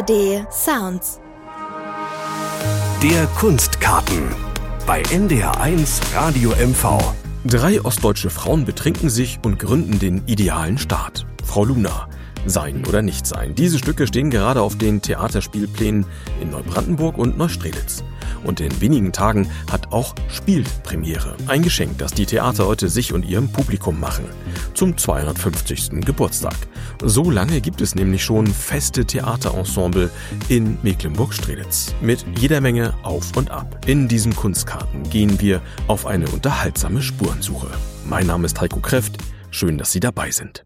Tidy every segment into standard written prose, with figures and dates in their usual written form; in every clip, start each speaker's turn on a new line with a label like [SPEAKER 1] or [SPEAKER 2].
[SPEAKER 1] ARD Sounds.
[SPEAKER 2] Der Kunstkarten bei NDR1 Radio MV.
[SPEAKER 3] 3 ostdeutsche Frauen betrinken sich und gründen den idealen Staat. Frau Luna. Sein oder nicht sein. Diese Stücke stehen gerade auf den Theaterspielplänen in Neubrandenburg und Neustrelitz. Und in wenigen Tagen hat auch Spielt Premiere. Ein Geschenk, das die Theaterleute sich und ihrem Publikum machen. Zum 250. Geburtstag. So lange gibt es nämlich schon feste Theaterensemble in Mecklenburg-Strelitz. Mit jeder Menge Auf und Ab. In diesen Kunstkarten gehen wir auf eine unterhaltsame Spurensuche. Mein Name ist Heiko Kräft. Schön, dass Sie dabei sind.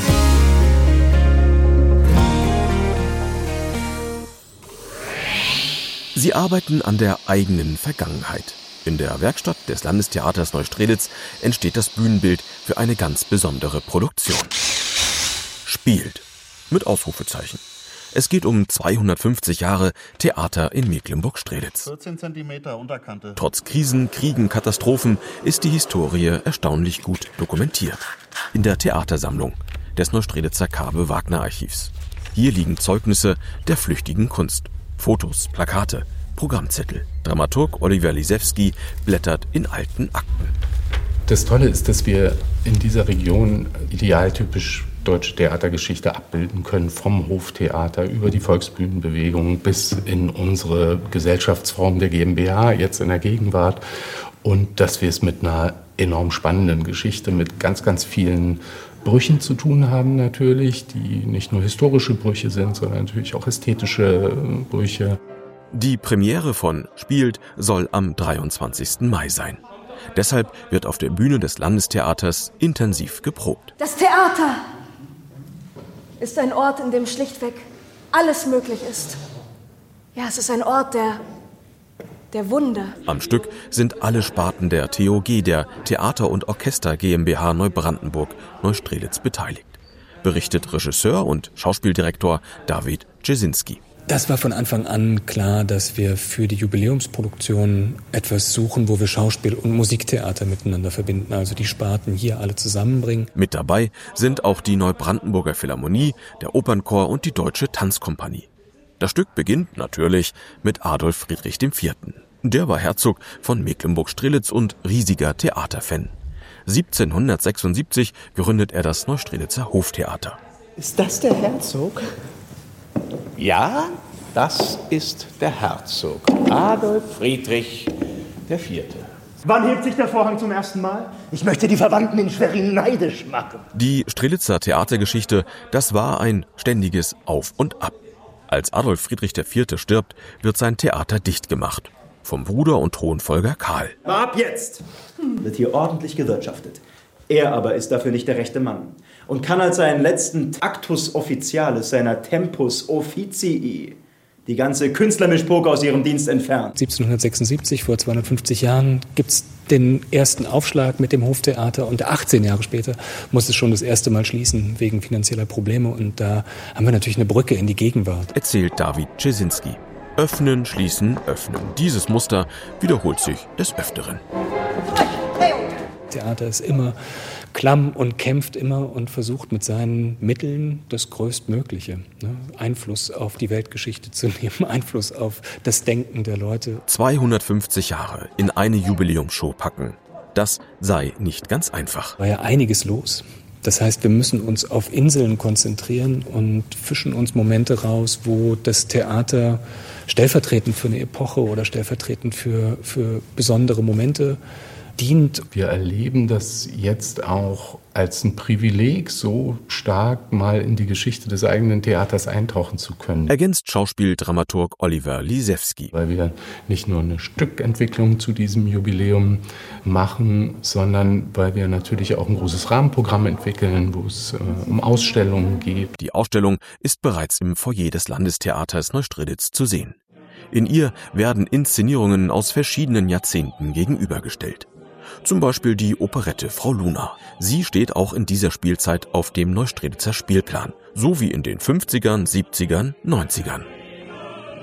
[SPEAKER 3] Sie arbeiten an der eigenen Vergangenheit. In der Werkstatt des Landestheaters Neustrelitz entsteht das Bühnenbild für eine ganz besondere Produktion. Spielt. Mit Ausrufezeichen. Es geht um 250 Jahre Theater in Mecklenburg-Strelitz.
[SPEAKER 4] 14 cm Unterkante.
[SPEAKER 3] Trotz Krisen, Kriegen, Katastrophen ist die Historie erstaunlich gut dokumentiert. In der Theatersammlung des Neustrelitzer Kabe-Wagner-Archivs. Hier liegen Zeugnisse der flüchtigen Kunst. Fotos, Plakate, Programmzettel. Dramaturg Oliver Lisewski blättert in alten Akten.
[SPEAKER 5] Das Tolle ist, dass wir in dieser Region idealtypisch deutsche Theatergeschichte abbilden können, vom Hoftheater über die Volksbühnenbewegung bis in unsere Gesellschaftsform der GmbH, jetzt in der Gegenwart. Und dass wir es mit einer enorm spannenden Geschichte, mit ganz, ganz vielen Brüchen zu tun haben natürlich, die nicht nur historische Brüche sind, sondern natürlich auch ästhetische Brüche.
[SPEAKER 3] Die Premiere von Spielt soll am 23. Mai sein. Deshalb wird auf der Bühne des Landestheaters intensiv geprobt.
[SPEAKER 6] Das Theater ist ein Ort, in dem schlichtweg alles möglich ist. Ja, es ist ein Ort der Wunder.
[SPEAKER 3] Am Stück sind alle Sparten der TOG, der Theater- und Orchester GmbH Neubrandenburg Neustrelitz beteiligt. Berichtet Regisseur und Schauspieldirektor David Czesinski.
[SPEAKER 7] Das war von Anfang an klar, dass wir für die Jubiläumsproduktion etwas suchen, wo wir Schauspiel und Musiktheater miteinander verbinden, also die Sparten hier alle zusammenbringen.
[SPEAKER 3] Mit dabei sind auch die Neubrandenburger Philharmonie, der Opernchor und die Deutsche Tanzkompanie. Das Stück beginnt natürlich mit Adolf Friedrich IV. Der war Herzog von Mecklenburg-Strelitz und riesiger Theaterfan. 1776 gründet er das Neustrelitzer Hoftheater.
[SPEAKER 8] Ist das der Herzog? Ja, das ist der Herzog, Adolf Friedrich IV.
[SPEAKER 9] Wann hebt sich der Vorhang zum ersten Mal?
[SPEAKER 8] Ich möchte die Verwandten in Schwerin neidisch machen.
[SPEAKER 3] Die Strelitzer Theatergeschichte, das war ein ständiges Auf und Ab. Als Adolf Friedrich IV. Stirbt, wird sein Theater dicht gemacht. Vom Bruder und Thronfolger Karl.
[SPEAKER 9] Ab jetzt wird hier ordentlich gewirtschaftet. Er aber ist dafür nicht der rechte Mann und kann als seinen letzten Actus Officialis seiner Tempus Officii die ganze Künstlermischpoke aus ihrem Dienst entfernen.
[SPEAKER 7] 1776, vor 250 Jahren, gibt's den ersten Aufschlag mit dem Hoftheater und 18 Jahre später muss es schon das erste Mal schließen wegen finanzieller Probleme und da haben wir natürlich eine Brücke in die Gegenwart.
[SPEAKER 3] Erzählt David Czesinski. Öffnen, schließen, öffnen. Dieses Muster wiederholt sich des Öfteren.
[SPEAKER 7] Theater ist immer klamm und kämpft immer und versucht mit seinen Mitteln das Größtmögliche, Einfluss auf die Weltgeschichte zu nehmen, Einfluss auf das Denken der Leute.
[SPEAKER 3] 250 Jahre in eine Jubiläumsshow packen, das sei nicht ganz einfach.
[SPEAKER 7] War ja einiges los. Das heißt, wir müssen uns auf Inseln konzentrieren und fischen uns Momente raus, wo das Theater stellvertretend für eine Epoche oder stellvertretend für besondere Momente dient.
[SPEAKER 5] Wir erleben das jetzt auch als ein Privileg, so stark mal in die Geschichte des eigenen Theaters eintauchen zu können.
[SPEAKER 3] Ergänzt Schauspieldramaturg Oliver Lisewski.
[SPEAKER 5] Weil wir nicht nur eine Stückentwicklung zu diesem Jubiläum machen, sondern weil wir natürlich auch ein großes Rahmenprogramm entwickeln, wo es um Ausstellungen geht.
[SPEAKER 3] Die Ausstellung ist bereits im Foyer des Landestheaters Neustrelitz zu sehen. In ihr werden Inszenierungen aus verschiedenen Jahrzehnten gegenübergestellt. Zum Beispiel die Operette Frau Luna. Sie steht auch in dieser Spielzeit auf dem Neustrelitzer Spielplan, so wie in den 50ern, 70ern, 90ern.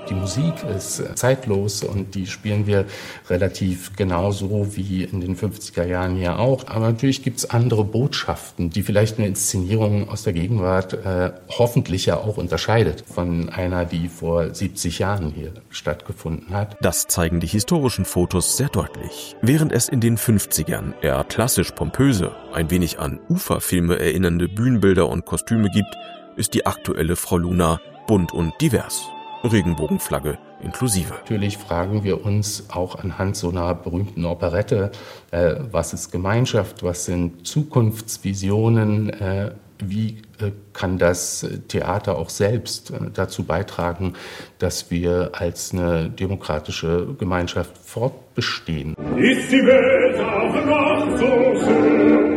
[SPEAKER 5] Die Musik ist zeitlos und die spielen wir relativ genauso wie in den 50er Jahren hier auch. Aber natürlich gibt es andere Botschaften, die vielleicht eine Inszenierung aus der Gegenwart hoffentlich ja auch unterscheidet von einer, die vor 70 Jahren hier stattgefunden hat.
[SPEAKER 3] Das zeigen die historischen Fotos sehr deutlich. Während es in den 50ern eher klassisch pompöse, ein wenig an Uferfilme erinnernde Bühnenbilder und Kostüme gibt, ist die aktuelle Frau Luna bunt und divers. Regenbogenflagge inklusive.
[SPEAKER 5] Natürlich fragen wir uns auch anhand so einer berühmten Operette, was ist Gemeinschaft, was sind Zukunftsvisionen, wie kann das Theater auch selbst dazu beitragen, dass wir als eine demokratische Gemeinschaft fortbestehen.
[SPEAKER 1] Ist die Welt auch noch so schön?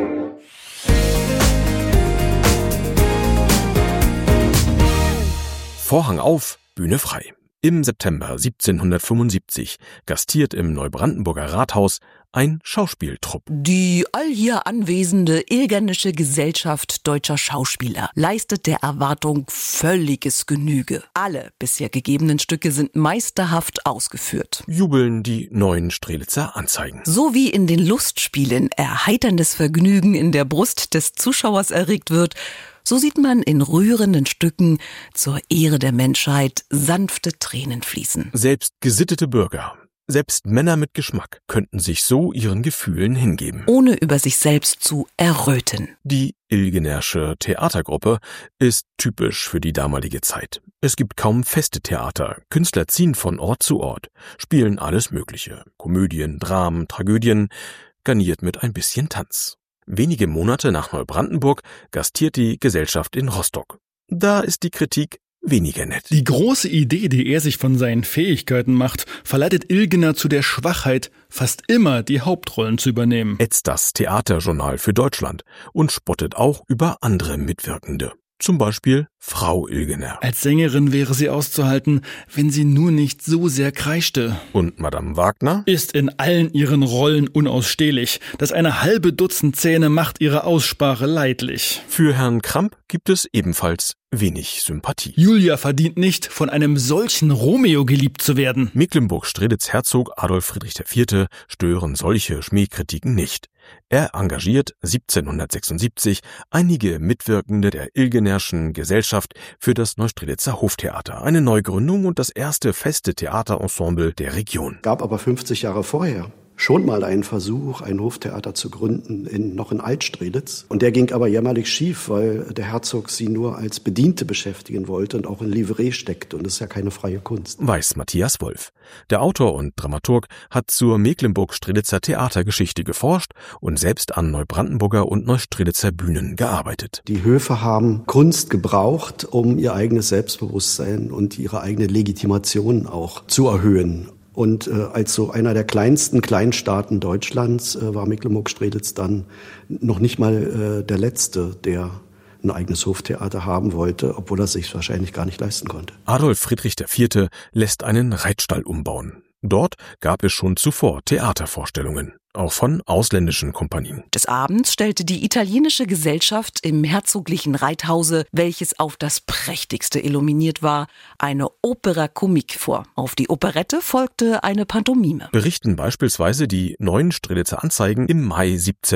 [SPEAKER 3] Vorhang auf, Bühne frei. Im September 1775 gastiert im Neubrandenburger Rathaus ein Schauspieltrupp.
[SPEAKER 10] Die allhier anwesende Ilgernische Gesellschaft Deutscher Schauspieler leistet der Erwartung völliges Genüge. Alle bisher gegebenen Stücke sind meisterhaft ausgeführt.
[SPEAKER 3] Jubeln die neuen Strelitzer Anzeigen.
[SPEAKER 10] So wie in den Lustspielen erheiterndes Vergnügen in der Brust des Zuschauers erregt wird, so sieht man in rührenden Stücken zur Ehre der Menschheit sanfte Tränen fließen.
[SPEAKER 3] Selbst gesittete Bürger, selbst Männer mit Geschmack könnten sich so ihren Gefühlen hingeben.
[SPEAKER 10] Ohne über sich selbst zu erröten.
[SPEAKER 3] Die Ilgenersche Theatergruppe ist typisch für die damalige Zeit. Es gibt kaum feste Theater. Künstler ziehen von Ort zu Ort, spielen alles Mögliche. Komödien, Dramen, Tragödien, garniert mit ein bisschen Tanz. Wenige Monate nach Neubrandenburg gastiert die Gesellschaft in Rostock. Da ist die Kritik weniger nett.
[SPEAKER 11] Die große Idee, die er sich von seinen Fähigkeiten macht, verleitet Ilgener zu der Schwachheit, fast immer die Hauptrollen zu übernehmen.
[SPEAKER 3] Ätzt das Theaterjournal für Deutschland und spottet auch über andere Mitwirkende. Zum Beispiel Frau Ilgener.
[SPEAKER 11] Als Sängerin wäre sie auszuhalten, wenn sie nur nicht so sehr kreischte.
[SPEAKER 3] Und Madame Wagner?
[SPEAKER 11] Ist in allen ihren Rollen unausstehlich. Das eine halbe Dutzend Zähne macht ihre Aussprache leidlich.
[SPEAKER 3] Für Herrn Kramp gibt es ebenfalls wenig Sympathie.
[SPEAKER 11] Julia verdient nicht, von einem solchen Romeo geliebt zu werden.
[SPEAKER 3] Mecklenburg-Strelitz Herzog Adolf Friedrich IV. Stören solche Schmähkritiken nicht. Er engagiert 1776 einige Mitwirkende der Ilgenerschen Gesellschaft für das Neustrelitzer Hoftheater, eine Neugründung und das erste feste Theaterensemble der Region.
[SPEAKER 12] Gab aber 50 Jahre vorher schon mal einen Versuch, ein Hoftheater zu gründen, noch in Altstrelitz. Und der ging aber jämmerlich schief, weil der Herzog sie nur als Bediente beschäftigen wollte und auch in Livree steckte. Und das ist ja keine freie Kunst.
[SPEAKER 3] Weiß Matthias Wolf. Der Autor und Dramaturg hat zur Mecklenburg-Strelitzer Theatergeschichte geforscht und selbst an Neubrandenburger und Neustrelitzer Bühnen gearbeitet.
[SPEAKER 12] Die Höfe haben Kunst gebraucht, um ihr eigenes Selbstbewusstsein und ihre eigene Legitimation auch zu erhöhen. Und als so einer der kleinsten Kleinstaaten Deutschlands war Mecklenburg-Strelitz dann noch nicht mal der Letzte, der ein eigenes Hoftheater haben wollte, obwohl er es sich wahrscheinlich gar nicht leisten konnte.
[SPEAKER 3] Adolf Friedrich IV. Lässt einen Reitstall umbauen. Dort gab es schon zuvor Theatervorstellungen, auch von ausländischen Kompanien.
[SPEAKER 10] Des Abends stellte die italienische Gesellschaft im herzoglichen Reithause, welches auf das prächtigste illuminiert war, eine Opera Comique vor. Auf die Operette folgte eine Pantomime.
[SPEAKER 3] Berichten beispielsweise die neuen Strelitzer Anzeigen im Mai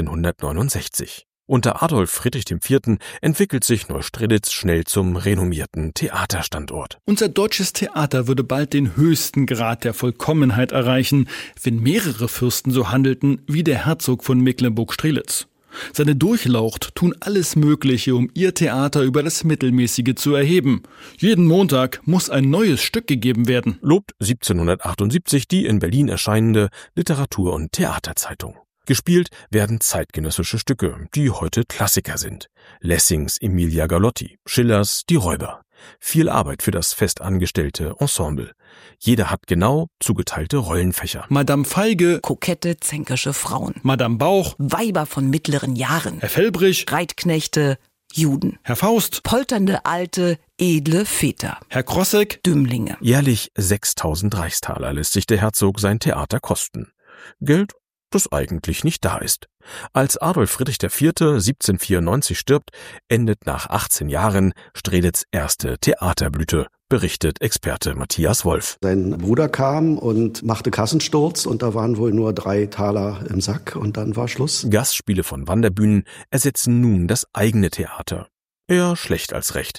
[SPEAKER 3] 1769. Unter Adolf Friedrich IV. Entwickelt sich Neustrelitz schnell zum renommierten Theaterstandort.
[SPEAKER 11] Unser deutsches Theater würde bald den höchsten Grad der Vollkommenheit erreichen, wenn mehrere Fürsten so handelten wie der Herzog von Mecklenburg-Strelitz. Seine Durchlaucht tun alles Mögliche, um ihr Theater über das Mittelmäßige zu erheben. Jeden Montag muss ein neues Stück gegeben werden.
[SPEAKER 3] Lobt 1778 die in Berlin erscheinende Literatur- und Theaterzeitung. Gespielt werden zeitgenössische Stücke, die heute Klassiker sind. Lessings Emilia Galotti, Schillers Die Räuber. Viel Arbeit für das festangestellte Ensemble. Jeder hat genau zugeteilte Rollenfächer.
[SPEAKER 11] Madame Feige,
[SPEAKER 10] kokette, zänkerische Frauen.
[SPEAKER 11] Madame Bauch,
[SPEAKER 10] Weiber von mittleren Jahren.
[SPEAKER 11] Herr Felbrich,
[SPEAKER 10] Reitknechte, Juden.
[SPEAKER 11] Herr Faust,
[SPEAKER 10] polternde alte, edle Väter.
[SPEAKER 11] Herr Krossek,
[SPEAKER 10] Dümmlinge.
[SPEAKER 3] Jährlich 6.000 Reichstaler lässt sich der Herzog sein Theater kosten. Geld, das eigentlich nicht da ist. Als Adolf Friedrich IV. 1794 stirbt, endet nach 18 Jahren Strelitz' erste Theaterblüte berichtet Experte Matthias Wolf.
[SPEAKER 12] Sein Bruder kam und machte Kassensturz und da waren wohl nur 3 Taler im Sack und dann war Schluss.
[SPEAKER 3] Gastspiele von Wanderbühnen ersetzen nun das eigene Theater. Eher schlecht als recht.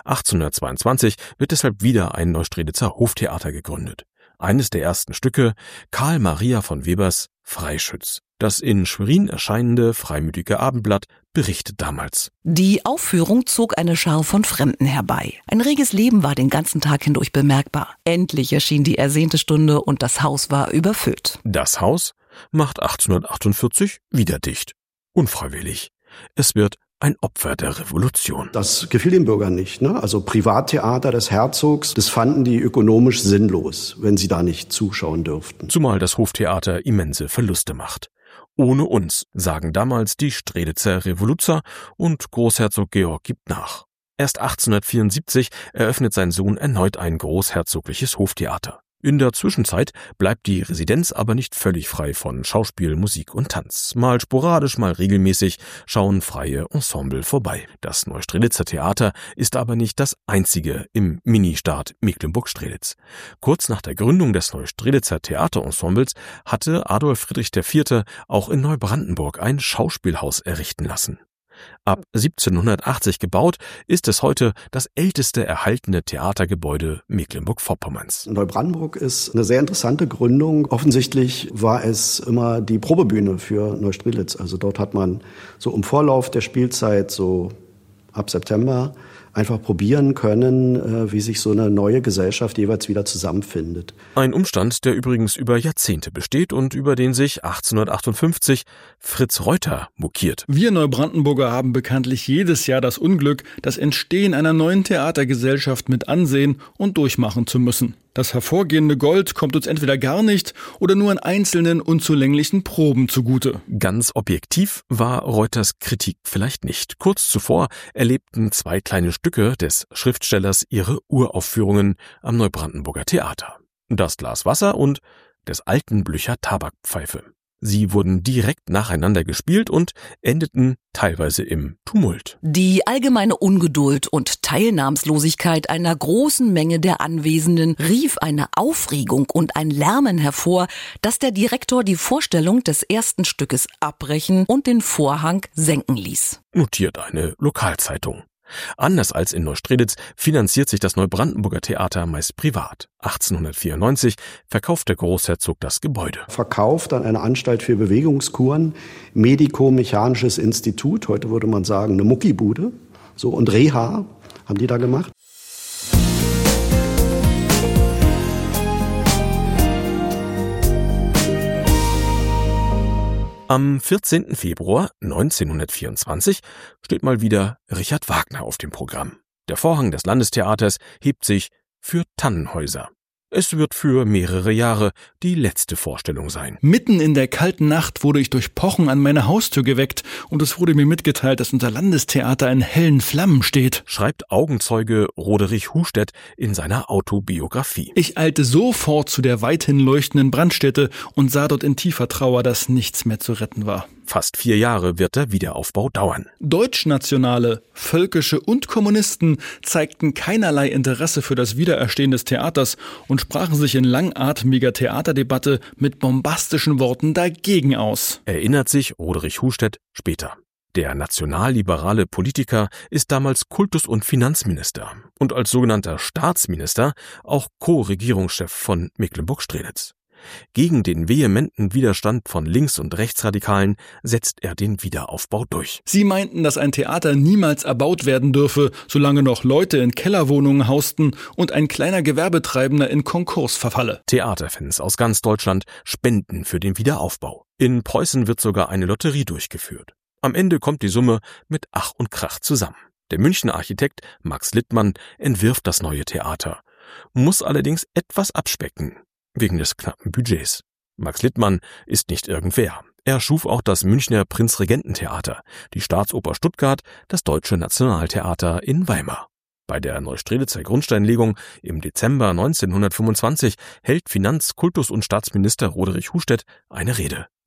[SPEAKER 3] 1822 wird deshalb wieder ein Neustrelitzer Hoftheater gegründet. Eines der ersten Stücke, Karl Maria von Webers Freischütz. Das in Schwerin erscheinende Freimütige Abendblatt berichtet damals:
[SPEAKER 10] Die Aufführung zog eine Schar von Fremden herbei. Ein reges Leben war den ganzen Tag hindurch bemerkbar. Endlich erschien die ersehnte Stunde und das Haus war überfüllt.
[SPEAKER 3] Das Haus macht 1848 wieder dicht. Unfreiwillig. Es wird ein Opfer der Revolution.
[SPEAKER 12] Das gefiel den Bürgern nicht, ne? Also Privattheater des Herzogs, das fanden die ökonomisch sinnlos, wenn sie da nicht zuschauen dürften.
[SPEAKER 3] Zumal das Hoftheater immense Verluste macht. Ohne uns, sagen damals die Strelitzer Revoluzer, und Großherzog Georg gibt nach. Erst 1874 eröffnet sein Sohn erneut ein großherzogliches Hoftheater. In der Zwischenzeit bleibt die Residenz aber nicht völlig frei von Schauspiel, Musik und Tanz. Mal sporadisch, mal regelmäßig schauen freie Ensemble vorbei. Das Neustrelitzer Theater ist aber nicht das einzige im Ministaat Mecklenburg-Strelitz. Kurz nach der Gründung des Neustrelitzer Theaterensembles hatte Adolf Friedrich IV. Auch in Neubrandenburg ein Schauspielhaus errichten lassen. Ab 1780 gebaut, ist es heute das älteste erhaltene Theatergebäude Mecklenburg-Vorpommerns.
[SPEAKER 12] Neubrandenburg ist eine sehr interessante Gründung. Offensichtlich war es immer die Probebühne für Neustrelitz. Also dort hat man so im Vorlauf der Spielzeit, so ab September, einfach probieren können, wie sich so eine neue Gesellschaft jeweils wieder zusammenfindet.
[SPEAKER 3] Ein Umstand, der übrigens über Jahrzehnte besteht und über den sich 1858 Fritz Reuter mokiert.
[SPEAKER 11] Wir Neubrandenburger haben bekanntlich jedes Jahr das Unglück, das Entstehen einer neuen Theatergesellschaft mit ansehen und durchmachen zu müssen. Das hervorgehende Gold kommt uns entweder gar nicht oder nur in einzelnen unzulänglichen Proben zugute.
[SPEAKER 3] Ganz objektiv war Reuters Kritik vielleicht nicht. Kurz zuvor erlebten 2 kleine Stücke des Schriftstellers ihre Uraufführungen am Neubrandenburger Theater. Das Glas Wasser und des alten Blücher Tabakpfeife. Sie wurden direkt nacheinander gespielt und endeten teilweise im Tumult.
[SPEAKER 10] Die allgemeine Ungeduld und Teilnahmslosigkeit einer großen Menge der Anwesenden rief eine Aufregung und ein Lärmen hervor, dass der Direktor die Vorstellung des ersten Stückes abbrechen und den Vorhang senken ließ.
[SPEAKER 3] Notiert eine Lokalzeitung. Anders als in Neustrelitz finanziert sich das Neubrandenburger Theater meist privat. 1894 verkauft der Großherzog das Gebäude.
[SPEAKER 12] Verkauft an eine Anstalt für Bewegungskuren, Medico-Mechanisches Institut, heute würde man sagen eine Muckibude, so, und Reha haben die da gemacht.
[SPEAKER 3] Am 14. Februar 1924 steht mal wieder Richard Wagner auf dem Programm. Der Vorhang des Landestheaters hebt sich für Tannenhäuser. Es wird für mehrere Jahre die letzte Vorstellung sein.
[SPEAKER 11] Mitten in der kalten Nacht wurde ich durch Pochen an meine Haustür geweckt und es wurde mir mitgeteilt, dass unser Landestheater in hellen Flammen steht,
[SPEAKER 3] schreibt Augenzeuge Roderich Hustedt in seiner Autobiografie.
[SPEAKER 11] Ich eilte sofort zu der weithin leuchtenden Brandstätte und sah dort in tiefer Trauer, dass nichts mehr zu retten war.
[SPEAKER 3] Fast 4 Jahre wird der Wiederaufbau dauern.
[SPEAKER 11] Deutschnationale, Völkische und Kommunisten zeigten keinerlei Interesse für das Wiedererstehen des Theaters und sprachen sich in langatmiger Theaterdebatte mit bombastischen Worten dagegen aus.
[SPEAKER 3] Erinnert sich Roderich Hustedt später. Der nationalliberale Politiker ist damals Kultus- und Finanzminister und als sogenannter Staatsminister auch Co-Regierungschef von Mecklenburg-Strelitz. Gegen den vehementen Widerstand von Links- und Rechtsradikalen setzt er den Wiederaufbau durch.
[SPEAKER 11] Sie meinten, dass ein Theater niemals erbaut werden dürfe, solange noch Leute in Kellerwohnungen hausten und ein kleiner Gewerbetreibender in Konkurs verfalle.
[SPEAKER 3] Theaterfans aus ganz Deutschland spenden für den Wiederaufbau. In Preußen wird sogar eine Lotterie durchgeführt. Am Ende kommt die Summe mit Ach und Krach zusammen. Der Münchner Architekt Max Littmann entwirft das neue Theater, muss allerdings etwas abspecken. Wegen des knappen Budgets. Max Littmann ist nicht irgendwer. Er schuf auch das Münchner Prinzregententheater, die Staatsoper Stuttgart, das Deutsche Nationaltheater in Weimar. Bei der Neustrelitzer Grundsteinlegung im Dezember 1925 hält Finanz-, Kultus- und Staatsminister Roderich Hustedt eine Rede.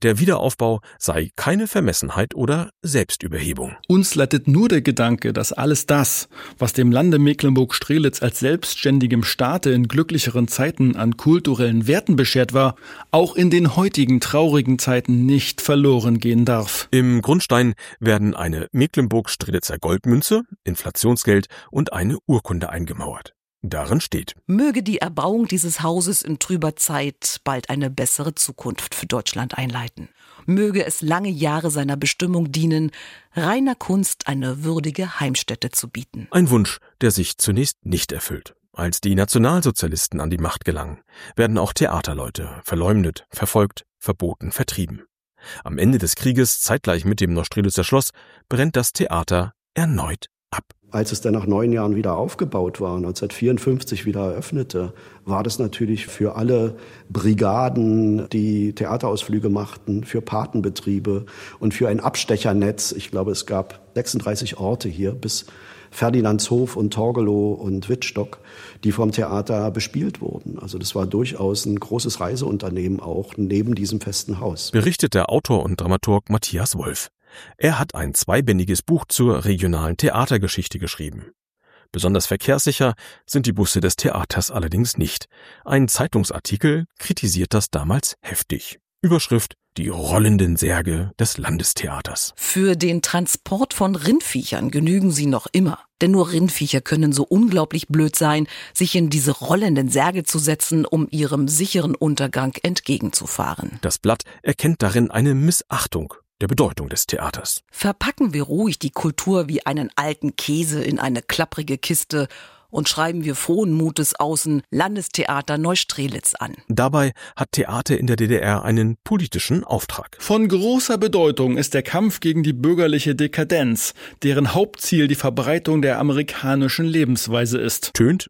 [SPEAKER 3] Der Wiederaufbau sei keine Vermessenheit oder Selbstüberhebung.
[SPEAKER 11] Uns leitet nur der Gedanke, dass alles das, was dem Lande Mecklenburg-Strelitz als selbstständigem Staate in glücklicheren Zeiten an kulturellen Werten beschert war, auch in den heutigen traurigen Zeiten nicht verloren gehen darf.
[SPEAKER 3] Im Grundstein werden eine Mecklenburg-Strelitzer Goldmünze, Inflationsgeld und eine Urkunde eingemauert. Darin steht:
[SPEAKER 10] Möge die Erbauung dieses Hauses in trüber Zeit bald eine bessere Zukunft für Deutschland einleiten. Möge es lange Jahre seiner Bestimmung dienen, reiner Kunst eine würdige Heimstätte zu bieten.
[SPEAKER 3] Ein Wunsch, der sich zunächst nicht erfüllt. Als die Nationalsozialisten an die Macht gelangen, werden auch Theaterleute verleumdet, verfolgt, verboten, vertrieben. Am Ende des Krieges, zeitgleich mit dem Neustrelitzer Schloss, brennt das Theater erneut ab.
[SPEAKER 12] Als es dann nach 9 Jahren wieder aufgebaut war, 1954 wieder eröffnete, war das natürlich für alle Brigaden, die Theaterausflüge machten, für Patenbetriebe und für ein Abstechernetz. Ich glaube, es gab 36 Orte hier bis Ferdinandshof und Torgelow und Wittstock, die vom Theater bespielt wurden. Also das war durchaus ein großes Reiseunternehmen auch neben diesem festen Haus.
[SPEAKER 3] Berichtet der Autor und Dramaturg Matthias Wolf. Er hat ein 2-bändiges Buch zur regionalen Theatergeschichte geschrieben. Besonders verkehrssicher sind die Busse des Theaters allerdings nicht. Ein Zeitungsartikel kritisiert das damals heftig. Überschrift: Die rollenden Särge des Landestheaters.
[SPEAKER 10] Für den Transport von Rindviechern genügen sie noch immer. Denn nur Rindviecher können so unglaublich blöd sein, sich in diese rollenden Särge zu setzen, um ihrem sicheren Untergang entgegenzufahren.
[SPEAKER 3] Das Blatt erkennt darin eine Missachtung der Bedeutung des Theaters.
[SPEAKER 10] Verpacken wir ruhig die Kultur wie einen alten Käse in eine klapprige Kiste und schreiben wir frohen Mutes außen Landestheater Neustrelitz an.
[SPEAKER 3] Dabei hat Theater in der DDR einen politischen Auftrag.
[SPEAKER 11] Von großer Bedeutung ist der Kampf gegen die bürgerliche Dekadenz, deren Hauptziel die Verbreitung der amerikanischen Lebensweise ist.
[SPEAKER 3] Tönt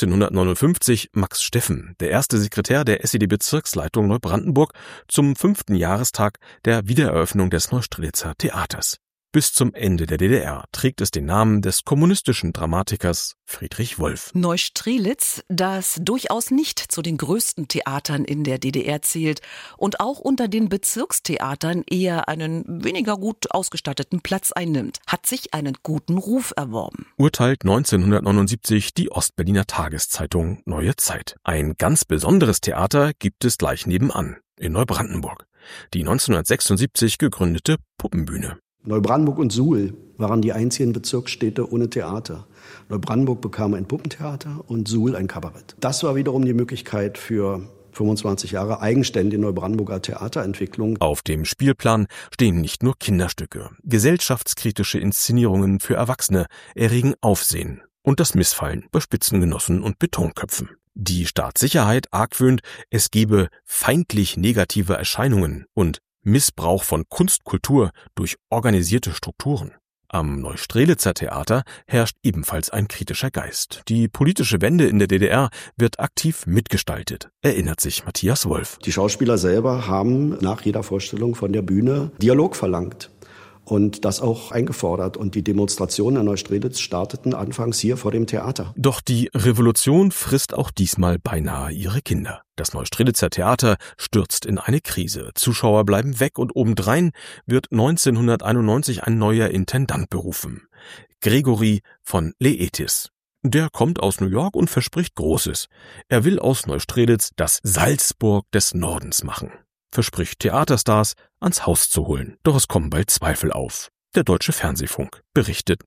[SPEAKER 3] 1959 Max Steffen, der erste Sekretär der SED-Bezirksleitung Neubrandenburg, zum 5. Jahrestag der Wiedereröffnung des Neustrelitzer Theaters. Bis zum Ende der DDR trägt es den Namen des kommunistischen Dramatikers Friedrich Wolf.
[SPEAKER 10] Neustrelitz, das durchaus nicht zu den größten Theatern in der DDR zählt und auch unter den Bezirkstheatern eher einen weniger gut ausgestatteten Platz einnimmt, hat sich einen guten Ruf erworben.
[SPEAKER 3] Urteilt 1979 die Ostberliner Tageszeitung Neue Zeit. Ein ganz besonderes Theater gibt es gleich nebenan, in Neubrandenburg. Die 1976 gegründete Puppenbühne.
[SPEAKER 12] Neubrandenburg und Suhl waren die einzigen Bezirksstädte ohne Theater. Neubrandenburg bekam ein Puppentheater und Suhl ein Kabarett. Das war wiederum die Möglichkeit für 25 Jahre eigenständige Neubrandenburger Theaterentwicklung.
[SPEAKER 3] Auf dem Spielplan stehen nicht nur Kinderstücke. Gesellschaftskritische Inszenierungen für Erwachsene erregen Aufsehen und das Missfallen bei Spitzengenossen und Betonköpfen. Die Staatssicherheit argwöhnt, es gebe feindlich negative Erscheinungen und Missbrauch von Kunstkultur durch organisierte Strukturen. Am Neustrelitzer Theater herrscht ebenfalls ein kritischer Geist. Die politische Wende in der DDR wird aktiv mitgestaltet, erinnert sich Matthias Wolf.
[SPEAKER 12] Die Schauspieler selber haben nach jeder Vorstellung von der Bühne Dialog verlangt und das auch eingefordert. Und die Demonstrationen in Neustrelitz starteten anfangs hier vor dem Theater.
[SPEAKER 3] Doch die Revolution frisst auch diesmal beinahe ihre Kinder. Das Neustrelitzer Theater stürzt in eine Krise. Zuschauer bleiben weg und obendrein wird 1991 ein neuer Intendant berufen. Gregory von Leetis. Der kommt aus New York und verspricht Großes. Er will aus Neustrelitz das Salzburg des Nordens machen. Verspricht Theaterstars ans Haus zu holen. Doch es kommen bald Zweifel auf. Der Deutsche Fernsehfunk berichtet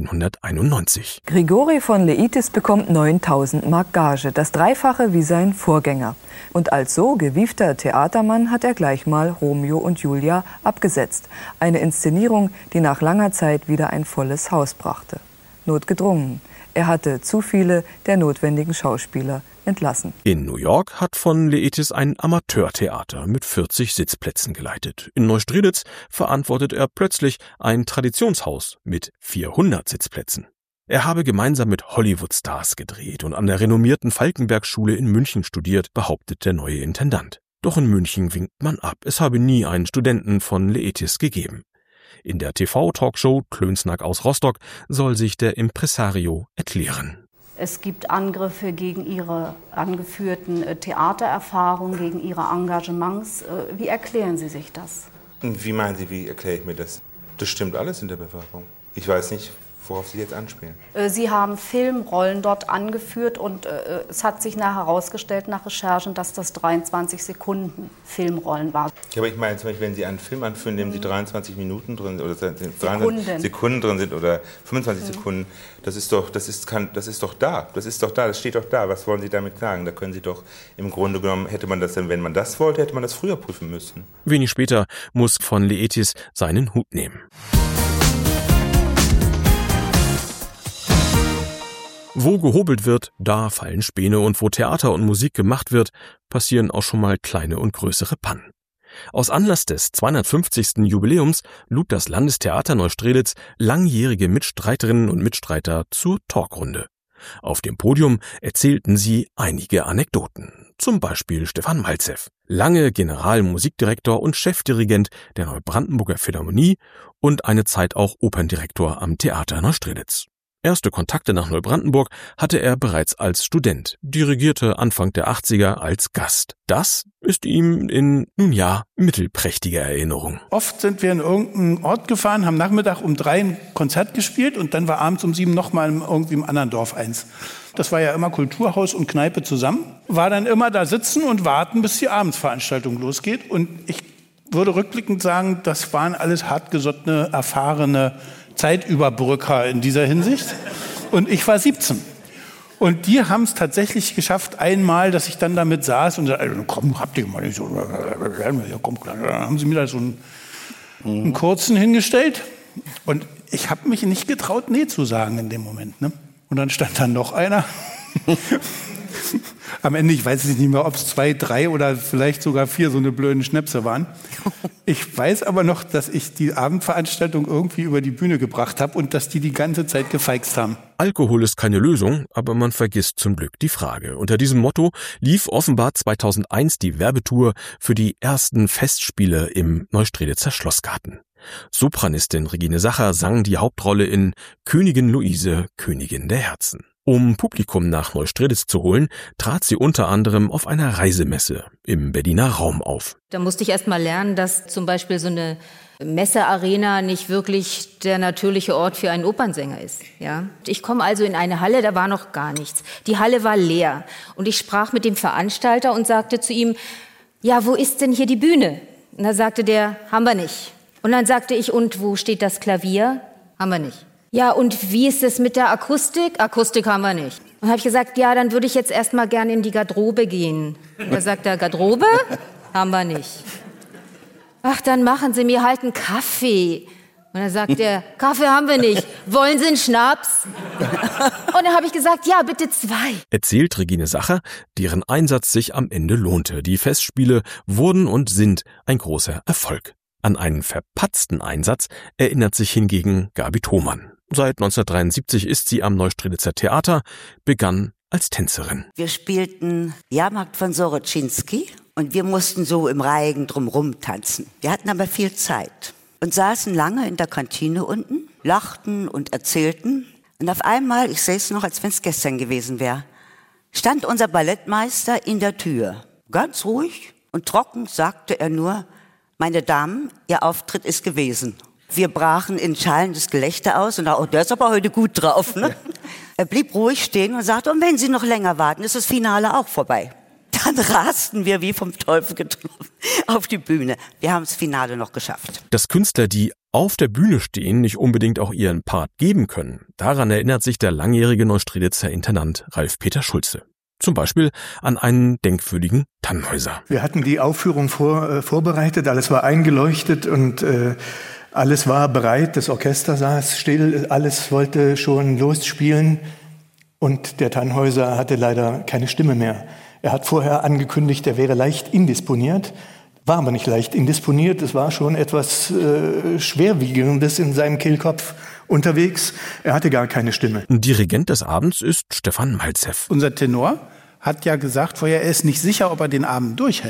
[SPEAKER 3] 1991.
[SPEAKER 13] Grigori von Leetis bekommt 9.000 Mark Gage, das Dreifache wie sein Vorgänger. Und als so gewiefter Theatermann hat er gleich mal Romeo und Julia abgesetzt. Eine Inszenierung, die nach langer Zeit wieder ein volles Haus brachte. Notgedrungen. Er hatte zu viele der notwendigen Schauspieler entlassen.
[SPEAKER 3] In New York hat von Leetis ein Amateurtheater mit 40 Sitzplätzen geleitet. In Neustrelitz verantwortet er plötzlich ein Traditionshaus mit 400 Sitzplätzen. Er habe gemeinsam mit Hollywood-Stars gedreht und an der renommierten Falkenberg-Schule in München studiert, behauptet der neue Intendant. Doch in München winkt man ab. Es habe nie einen Studenten von Leetis gegeben. In der TV-Talkshow Klönsnack aus Rostock soll sich der Impresario erklären.
[SPEAKER 14] Es gibt Angriffe gegen Ihre angeführten Theatererfahrungen, gegen Ihre Engagements. Wie erklären Sie sich das?
[SPEAKER 15] Wie meinen Sie, wie erkläre ich mir das? Das stimmt alles in der Bevölkerung. Ich weiß nicht, worauf Sie jetzt anspielen. Sie
[SPEAKER 14] haben Filmrollen dort angeführt und es hat sich nachher herausgestellt nach Recherchen, dass das 23 Sekunden Filmrollen waren.
[SPEAKER 15] Ja, aber ich meine zum Beispiel, wenn Sie einen Film anführen, in dem Sie 23 Minuten drin oder 23 Sekunden drin sind oder 25 Sekunden, das ist doch da. Das steht doch da. Was wollen Sie damit sagen? Da können Sie doch, im Grunde genommen, hätte man das dann, wenn man das wollte, hätte man das früher prüfen müssen.
[SPEAKER 3] Wenig später muss von Liettis seinen Hut nehmen. Wo gehobelt wird, da fallen Späne, und wo Theater und Musik gemacht wird, passieren auch schon mal kleine und größere Pannen. Aus Anlass des 250. Jubiläums lud das Landestheater Neustrelitz langjährige Mitstreiterinnen und Mitstreiter zur Talkrunde. Auf dem Podium erzählten sie einige Anekdoten. Zum Beispiel Stefan Malzew, lange Generalmusikdirektor und Chefdirigent der Neubrandenburger Philharmonie und eine Zeit auch Operndirektor am Theater Neustrelitz. Erste Kontakte nach Neubrandenburg hatte er bereits als Student, dirigierte Anfang der 80er als Gast. Das ist ihm in, mittelprächtiger Erinnerung.
[SPEAKER 16] Oft sind wir in irgendeinen Ort gefahren, haben Nachmittag um 3 ein Konzert gespielt und dann war abends um 7 nochmal irgendwie im anderen Dorf eins. Das war ja immer Kulturhaus und Kneipe zusammen. War dann immer da sitzen und warten, bis die Abendsveranstaltung losgeht. Und ich würde rückblickend sagen, das waren alles hartgesottene, erfahrene Zeitüberbrücker in dieser Hinsicht. Und ich war 17. Und die haben es tatsächlich geschafft, einmal, dass ich dann damit saß und sagte, komm, habt ihr mal nicht so, komm, dann haben sie mir da so einen kurzen hingestellt. Und ich habe mich nicht getraut, nee zu sagen in dem Moment. Ne? Und dann stand da noch einer. Am Ende, ich weiß nicht mehr, ob es 2, 3 oder vielleicht sogar 4 so eine blöden Schnäpse waren. Ich weiß aber noch, dass ich die Abendveranstaltung irgendwie über die Bühne gebracht habe und dass die ganze Zeit gefeixt haben.
[SPEAKER 3] Alkohol ist keine Lösung, aber man vergisst zum Glück die Frage. Unter diesem Motto lief offenbar 2001 die Werbetour für die ersten Festspiele im Neustrelitzer Schlossgarten. Sopranistin Regine Sacher sang die Hauptrolle in Königin Luise, Königin der Herzen. Um Publikum nach Neustrelitz zu holen, trat sie unter anderem auf einer Reisemesse im Berliner Raum auf.
[SPEAKER 17] Da musste ich erst mal lernen, dass zum Beispiel so eine Messearena nicht wirklich der natürliche Ort für einen Opernsänger ist. Ja? Ich komme also in eine Halle, da war noch gar nichts. Die Halle war leer und ich sprach mit dem Veranstalter und sagte zu ihm, ja, wo ist denn hier die Bühne? Und da sagte der, haben wir nicht. Und dann sagte ich, und wo steht das Klavier? Haben wir nicht. Ja, und wie ist es mit der Akustik? Akustik haben wir nicht. Und habe ich gesagt, ja, dann würde ich jetzt erst mal gerne in die Garderobe gehen. Und da sagt er, Garderobe? Haben wir nicht. Ach, dann machen Sie mir halt einen Kaffee. Und dann sagt er, Kaffee haben wir nicht. Wollen Sie einen Schnaps? Und dann habe ich gesagt, ja, bitte 2.
[SPEAKER 3] Erzählt Regine Sacher, deren Einsatz sich am Ende lohnte. Die Festspiele wurden und sind ein großer Erfolg. An einen verpatzten Einsatz erinnert sich hingegen Gabi Thomann. Seit 1973 ist sie am Neustrelitzer Theater, begann als Tänzerin.
[SPEAKER 18] Wir spielten Jahrmarkt von Soroczynski und wir mussten so im Reigen drumrum tanzen. Wir hatten aber viel Zeit und saßen lange in der Kantine unten, lachten und erzählten. Und auf einmal, ich sehe es noch, als wenn es gestern gewesen wäre, stand unser Ballettmeister in der Tür. Ganz ruhig und trocken sagte er nur, meine Damen, Ihr Auftritt ist gewesen. Wir brachen in schallendes Gelächter aus und dachten, oh, der ist aber heute gut drauf. Ne? Er blieb ruhig stehen und sagte, und wenn Sie noch länger warten, ist das Finale auch vorbei. Dann rasten wir wie vom Teufel getroffen auf die Bühne. Wir haben das Finale noch geschafft.
[SPEAKER 3] Dass Künstler, die auf der Bühne stehen, nicht unbedingt auch ihren Part geben können, daran erinnert sich der langjährige Neustrelitzer Intendant Ralf-Peter Schulze. Zum Beispiel an einen denkwürdigen Tannhäuser.
[SPEAKER 19] Wir hatten die Aufführung vorbereitet, alles war eingeleuchtet und alles war bereit. Das Orchester saß still, alles wollte schon losspielen und der Tannhäuser hatte leider keine Stimme mehr. Er hat vorher angekündigt, er wäre leicht indisponiert, war aber nicht leicht indisponiert. Es war schon etwas Schwerwiegendes in seinem Kehlkopf unterwegs. Er hatte gar keine Stimme.
[SPEAKER 3] Dirigent des Abends ist Stefan Malzew.
[SPEAKER 16] Unser Tenor hat ja gesagt vorher, er ist nicht sicher, ob er den Abend durchhält.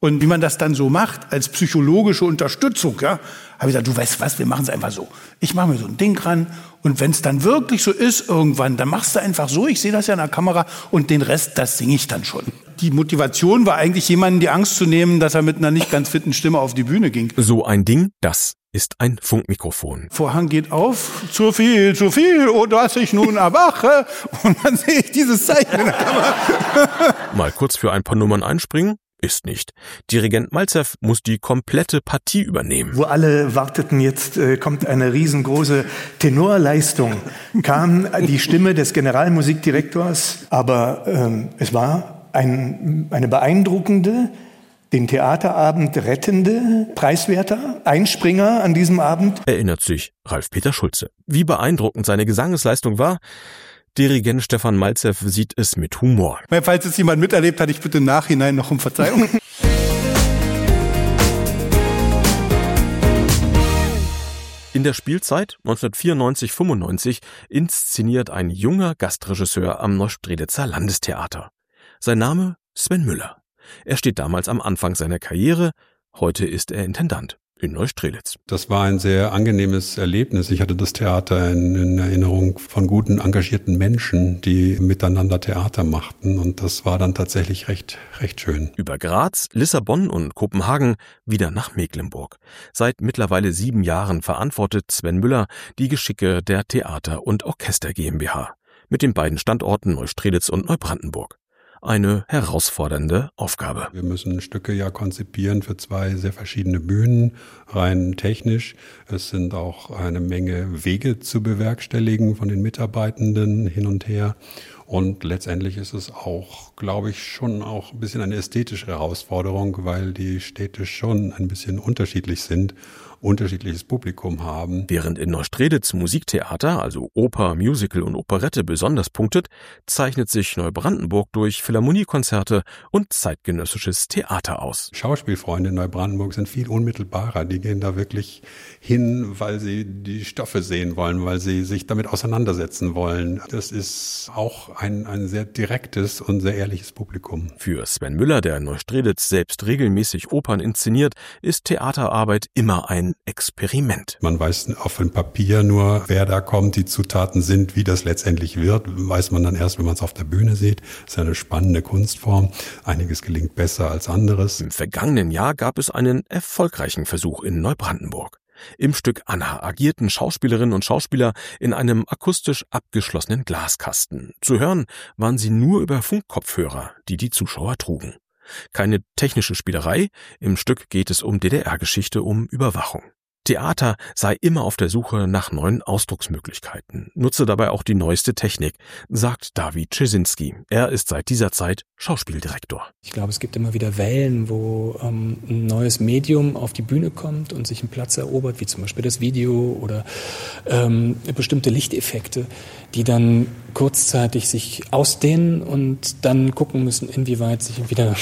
[SPEAKER 16] Und wie man das dann so macht, als psychologische Unterstützung, ja, habe ich gesagt, du weißt was, wir machen es einfach so. Ich mache mir so ein Ding ran und wenn es dann wirklich so ist irgendwann, dann machst du einfach so, ich sehe das ja in der Kamera und den Rest, das singe ich dann schon. Die Motivation war eigentlich, jemandem die Angst zu nehmen, dass er mit einer nicht ganz fitten Stimme auf die Bühne ging.
[SPEAKER 3] So ein Ding, das ist ein Funkmikrofon.
[SPEAKER 16] Vorhang geht auf, zu viel, oh, dass ich nun erwache. Und dann sehe ich dieses Zeichen in der Kamera.
[SPEAKER 3] Mal kurz für ein paar Nummern einspringen? Ist nicht. Dirigent Malzew muss die komplette Partie übernehmen.
[SPEAKER 19] Wo alle warteten, jetzt kommt eine riesengroße Tenorleistung, kam die Stimme des Generalmusikdirektors, aber es war eine beeindruckende, den Theaterabend rettende, preiswerter Einspringer an diesem Abend.
[SPEAKER 3] Erinnert sich Ralf-Peter Schulze. Wie beeindruckend seine Gesangesleistung war, Dirigent Stefan Malzew sieht es mit Humor.
[SPEAKER 16] Falls es jemand miterlebt hat, ich bitte im Nachhinein noch um Verzeihung.
[SPEAKER 3] In der Spielzeit 1994/95 inszeniert ein junger Gastregisseur am Neustrelitzer Landestheater. Sein Name Sven Müller. Er steht damals am Anfang seiner Karriere, heute ist er Intendant in Neustrelitz.
[SPEAKER 20] Das war ein sehr angenehmes Erlebnis. Ich hatte das Theater in Erinnerung von guten, engagierten Menschen, die miteinander Theater machten. Und das war dann tatsächlich recht schön.
[SPEAKER 3] Über Graz, Lissabon und Kopenhagen wieder nach Mecklenburg. Seit mittlerweile 7 Jahren verantwortet Sven Müller die Geschicke der Theater- und Orchester GmbH mit den beiden Standorten Neustrelitz und Neubrandenburg. Eine herausfordernde Aufgabe.
[SPEAKER 20] Wir müssen Stücke ja konzipieren für 2 sehr verschiedene Bühnen, rein technisch. Es sind auch eine Menge Wege zu bewerkstelligen von den Mitarbeitenden hin und her. Und letztendlich ist es auch, glaube ich, schon auch ein bisschen eine ästhetische Herausforderung, weil die Städte schon ein bisschen unterschiedlich sind, unterschiedliches Publikum haben.
[SPEAKER 3] Während in Neustrelitz Musiktheater, also Oper, Musical und Operette besonders punktet, zeichnet sich Neubrandenburg durch Philharmoniekonzerte und zeitgenössisches Theater aus.
[SPEAKER 20] Schauspielfreunde in Neubrandenburg sind viel unmittelbarer. Die gehen da wirklich hin, weil sie die Stoffe sehen wollen, weil sie sich damit auseinandersetzen wollen. Das ist auch ein sehr direktes und sehr ehrliches Publikum.
[SPEAKER 3] Für Sven Müller, der in Neustrelitz selbst regelmäßig Opern inszeniert, ist Theaterarbeit immer ein Experiment.
[SPEAKER 20] Man weiß auf dem Papier nur, wer da kommt, die Zutaten sind, wie das letztendlich wird, weiß man dann erst, wenn man es auf der Bühne sieht. Das ist eine spannende Kunstform. Einiges gelingt besser als anderes.
[SPEAKER 3] Im vergangenen Jahr gab es einen erfolgreichen Versuch in Neubrandenburg. Im Stück Anna agierten Schauspielerinnen und Schauspieler in einem akustisch abgeschlossenen Glaskasten. Zu hören waren sie nur über Funkkopfhörer, die die Zuschauer trugen. Keine technische Spielerei, im Stück geht es um DDR-Geschichte, um Überwachung. Theater sei immer auf der Suche nach neuen Ausdrucksmöglichkeiten, nutze dabei auch die neueste Technik, sagt David Czesinski. Er ist seit dieser Zeit Schauspieldirektor.
[SPEAKER 7] Ich glaube, es gibt immer wieder Wellen, wo ein neues Medium auf die Bühne kommt und sich einen Platz erobert, wie zum Beispiel das Video oder bestimmte Lichteffekte, die dann kurzzeitig sich ausdehnen und dann gucken müssen, inwieweit sich wieder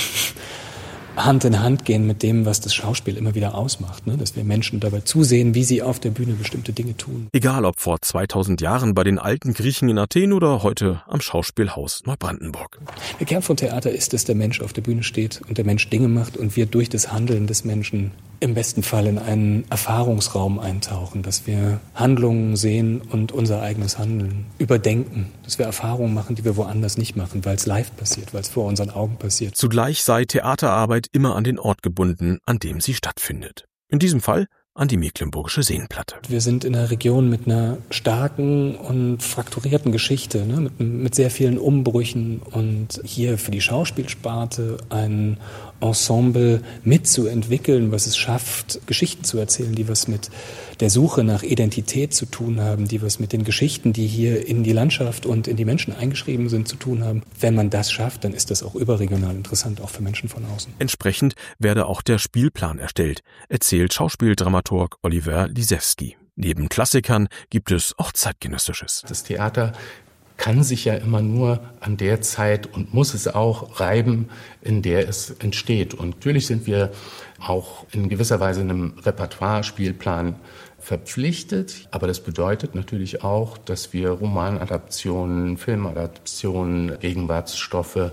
[SPEAKER 7] Hand in Hand gehen mit dem, was das Schauspiel immer wieder ausmacht, ne? Dass wir Menschen dabei zusehen, wie sie auf der Bühne bestimmte Dinge tun.
[SPEAKER 3] Egal ob vor 2000 Jahren bei den alten Griechen in Athen oder heute am Schauspielhaus Neubrandenburg.
[SPEAKER 7] Der Kern von Theater ist, dass der Mensch auf der Bühne steht und der Mensch Dinge macht und wir durch das Handeln des Menschen im besten Fall in einen Erfahrungsraum eintauchen, dass wir Handlungen sehen und unser eigenes Handeln überdenken, dass wir Erfahrungen machen, die wir woanders nicht machen, weil es live passiert, weil es vor unseren Augen passiert.
[SPEAKER 3] Zugleich sei Theaterarbeit immer an den Ort gebunden, an dem sie stattfindet. In diesem Fall an die Mecklenburgische Seenplatte.
[SPEAKER 7] Wir sind in einer Region mit einer starken und frakturierten Geschichte, ne? mit sehr vielen Umbrüchen und hier für die Schauspielsparte ein Ensemble mitzuentwickeln, was es schafft, Geschichten zu erzählen, die was mit der Suche nach Identität zu tun haben, die was mit den Geschichten, die hier in die Landschaft und in die Menschen eingeschrieben sind, zu tun haben. Wenn man das schafft, dann ist das auch überregional interessant, auch für Menschen von außen.
[SPEAKER 3] Entsprechend werde auch der Spielplan erstellt, erzählt Schauspieldramaturg Oliver Lisewski. Neben Klassikern gibt es auch Zeitgenössisches.
[SPEAKER 5] Das Theater kann sich ja immer nur an der Zeit und muss es auch reiben, in der es entsteht. Und natürlich sind wir auch in gewisser Weise einem Repertoire-Spielplan verpflichtet. Aber das bedeutet natürlich auch, dass wir Romanadaptionen, Filmadaptionen, Gegenwartsstoffe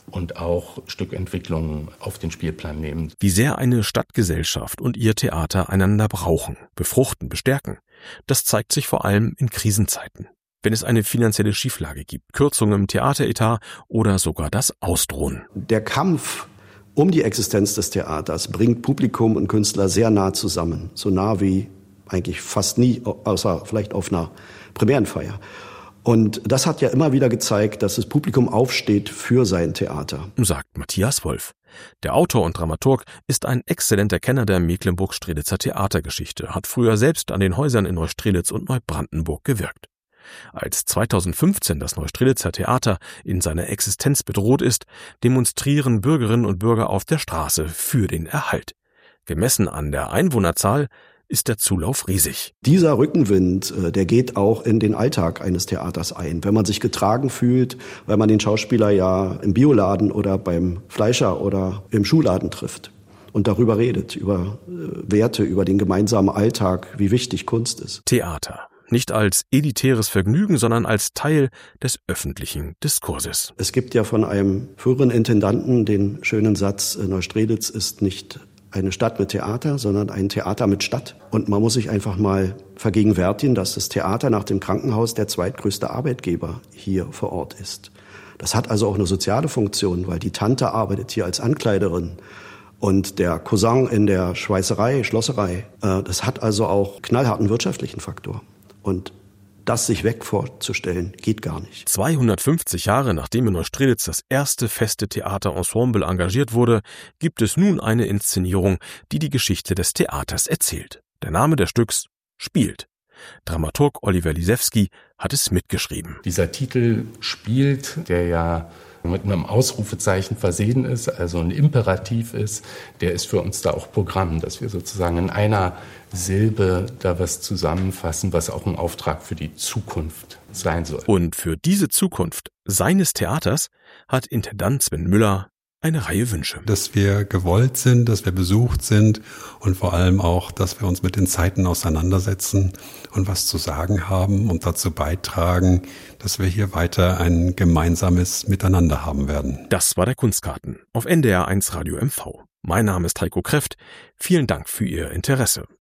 [SPEAKER 5] und auch Stückentwicklungen auf den Spielplan nehmen.
[SPEAKER 3] Wie sehr eine Stadtgesellschaft und ihr Theater einander brauchen, befruchten, bestärken, das zeigt sich vor allem in Krisenzeiten. Wenn es eine finanzielle Schieflage gibt, Kürzungen im Theateretat oder sogar das Ausdrohen.
[SPEAKER 12] Der Kampf um die Existenz des Theaters bringt Publikum und Künstler sehr nah zusammen. So nah wie eigentlich fast nie, außer vielleicht auf einer Premierenfeier. Und das hat ja immer wieder gezeigt, dass das Publikum aufsteht für sein Theater.
[SPEAKER 3] Sagt Matthias Wolf. Der Autor und Dramaturg ist ein exzellenter Kenner der Mecklenburg-Strelitzer Theatergeschichte, hat früher selbst an den Häusern in Neustrelitz und Neubrandenburg gewirkt. Als 2015 das Neustrelitzer Theater in seiner Existenz bedroht ist, demonstrieren Bürgerinnen und Bürger auf der Straße für den Erhalt. Gemessen an der Einwohnerzahl ist der Zulauf riesig.
[SPEAKER 12] Dieser Rückenwind, der geht auch in den Alltag eines Theaters ein. Wenn man sich getragen fühlt, weil man den Schauspieler ja im Bioladen oder beim Fleischer oder im Schuhladen trifft und darüber redet, über Werte, über den gemeinsamen Alltag, wie wichtig Kunst ist.
[SPEAKER 3] Theater. Nicht als elitäres Vergnügen, sondern als Teil des öffentlichen Diskurses.
[SPEAKER 12] Es gibt ja von einem früheren Intendanten den schönen Satz, Neustrelitz ist nicht eine Stadt mit Theater, sondern ein Theater mit Stadt. Und man muss sich einfach mal vergegenwärtigen, dass das Theater nach dem Krankenhaus der zweitgrößte Arbeitgeber hier vor Ort ist. Das hat also auch eine soziale Funktion, weil die Tante arbeitet hier als Ankleiderin. Und der Cousin in der Schweißerei, Schlosserei, das hat also auch knallharten wirtschaftlichen Faktor. Und das sich weg vorzustellen, geht gar nicht.
[SPEAKER 3] 250 Jahre nachdem in Neustrelitz das erste feste Theaterensemble engagiert wurde, gibt es nun eine Inszenierung, die die Geschichte des Theaters erzählt. Der Name des Stücks Spielt. Dramaturg Oliver Lisewski hat es mitgeschrieben.
[SPEAKER 5] Dieser Titel Spielt, der ja mit einem Ausrufezeichen versehen ist, also ein Imperativ ist, der ist für uns da auch Programm, dass wir sozusagen in einer Silbe da was zusammenfassen, was auch ein Auftrag für die Zukunft sein soll.
[SPEAKER 3] Und für diese Zukunft seines Theaters hat Intendant Sven Müller eine Reihe Wünsche.
[SPEAKER 20] Dass wir gewollt sind, dass wir besucht sind und vor allem auch, dass wir uns mit den Zeiten auseinandersetzen und was zu sagen haben und dazu beitragen, dass wir hier weiter ein gemeinsames Miteinander haben werden.
[SPEAKER 3] Das war der Kunstkarten auf NDR 1 Radio MV. Mein Name ist Heiko Kreft. Vielen Dank für Ihr Interesse.